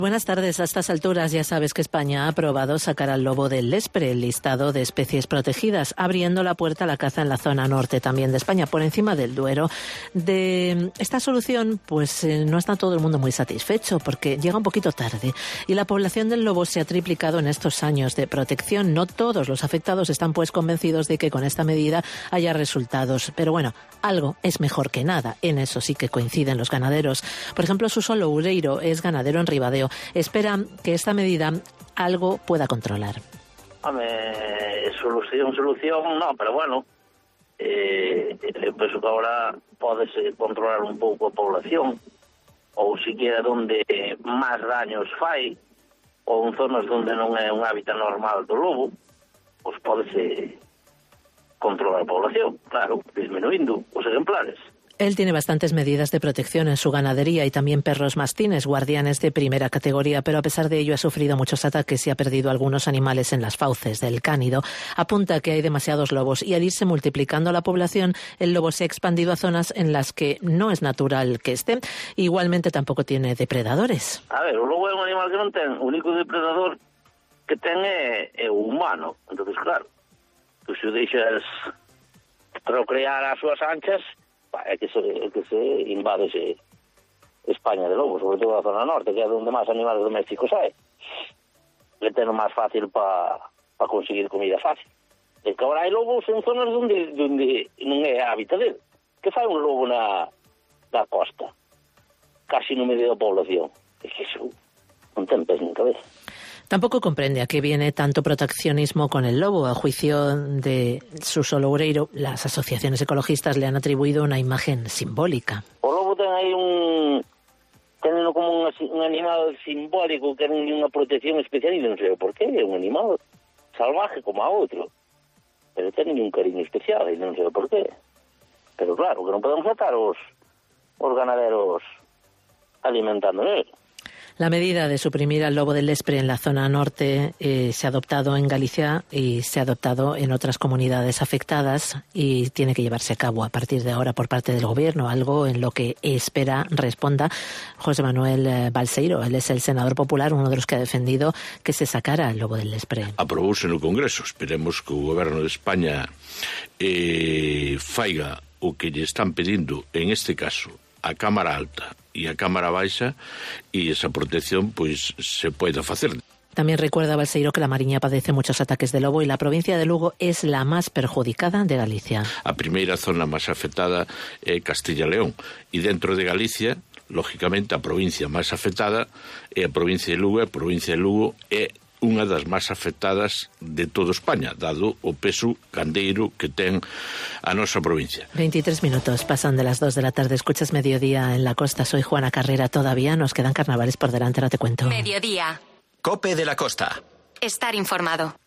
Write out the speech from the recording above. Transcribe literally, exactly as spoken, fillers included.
Buenas tardes. A estas alturas ya sabes que España ha aprobado sacar al lobo del Lespre, el listado de especies protegidas, abriendo la puerta a la caza en la zona norte también de España, por encima del Duero. De esta solución, pues eh, no está todo el mundo muy satisfecho, porque llega un poquito tarde y la población del lobo se ha triplicado en estos años de protección. No todos los afectados están pues convencidos de que con esta medida haya resultados, pero bueno, algo es mejor que nada. En eso sí que coinciden los ganaderos. Por ejemplo, Suso Loureiro es ganadero en Ribadeo. Espera que esta medida algo pueda controlar. Home, solución, solución, no, pero bueno, eh, eu penso que agora podese controlar un pouco a población, ou siquiera donde máis daños fai, ou en zonas donde non é un hábitat normal do lobo, pois podese controlar a población, claro, disminuindo os exemplares. Él tiene bastantes medidas de protección en su ganadería y también perros mastines, guardianes de primera categoría, pero a pesar de ello ha sufrido muchos ataques y ha perdido algunos animales en las fauces del cánido. Apunta que hay demasiados lobos y al irse multiplicando la población, el lobo se ha expandido a zonas en las que no es natural que esté. Igualmente tampoco tiene depredadores. A ver, o lobo é un animal que non ten, o único depredador que ten é, é o humano. Entonces, claro, tú se o deixas procrear as súas anchas, é que se, é que se invade ese España de lobos, sobre todo a zona norte, que é onde máis animales domésticos hai. Le ten o máis fácil para pa conseguir comida fácil. E que agora hai lobos en zonas onde, onde non é hábitat dele. Que fai un lobo na, na costa? Casi no medio da población. É que iso non ten pés nin cabeza. Tampoco comprende a qué viene tanto proteccionismo con el lobo. A juicio de Suso Loureiro, las asociaciones ecologistas le han atribuido una imagen simbólica. O lobo ten aí un... ten como un, un animal simbólico que ten unha protección especial e non sei por qué. É un animal salvaje como a outro. Pero ten un cariño especial e non sei por qué. Pero claro, que non podemos atar os, os ganaderos alimentando nele. La medida de suprimir al lobo del Lespre en la zona norte eh, se ha adoptado en Galicia y se ha adoptado en otras comunidades afectadas y tiene que llevarse a cabo a partir de ahora por parte del Gobierno, algo en lo que espera responda José Manuel Balseiro. Él es el senador popular, uno de los que ha defendido que se sacara al lobo del Lespre. Aprobouse no Congreso. Esperemos que o Goberno de España eh, faiga o que lle están pedindo, en este caso, a Cámara Alta e a Cámara Baixa, e esa protección pois se poida facer. También recuerda Balseiro que la Mariña padece muchos ataques de lobo y la provincia de Lugo es la más perjudicada de Galicia. A primeira zona máis afectada é Castilla e León, e dentro de Galicia, lógicamente, a provincia máis afectada é a provincia de Lugo, e a provincia de Lugo é unha das máis afectadas de toda España, dado o peso gandeiro que ten a nosa provincia. veintitrés minutos pasan de las dos de la tarde. Escuchas Mediodía en la Costa. Soy Juana Carrera. Todavía nos quedan carnavales por delante, no te cuento. Mediodía. COPE de la Costa. Estar informado.